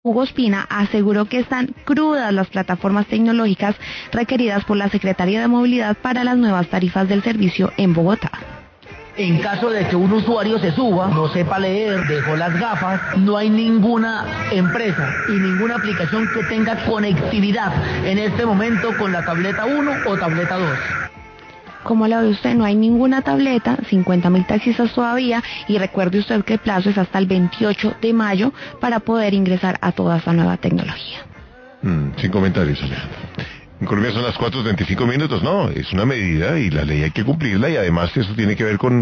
Hugo Espina aseguró que están crudas las plataformas tecnológicas requeridas por la Secretaría de Movilidad para las nuevas tarifas del servicio en Bogotá. En caso de que un usuario se suba, no sepa leer, dejó las gafas, no hay ninguna empresa y ninguna aplicación que tenga conectividad en este momento con la tableta 1 o tableta 2. Como lo ve usted, no hay ninguna tableta, 50.000 taxistas todavía, y recuerde usted que el plazo es hasta el 28 de mayo para poder ingresar a toda esta nueva tecnología. Sin comentarios, Alejandro. En Colombia son las 4:25, no, es una medida y la ley hay que cumplirla y además eso tiene que ver con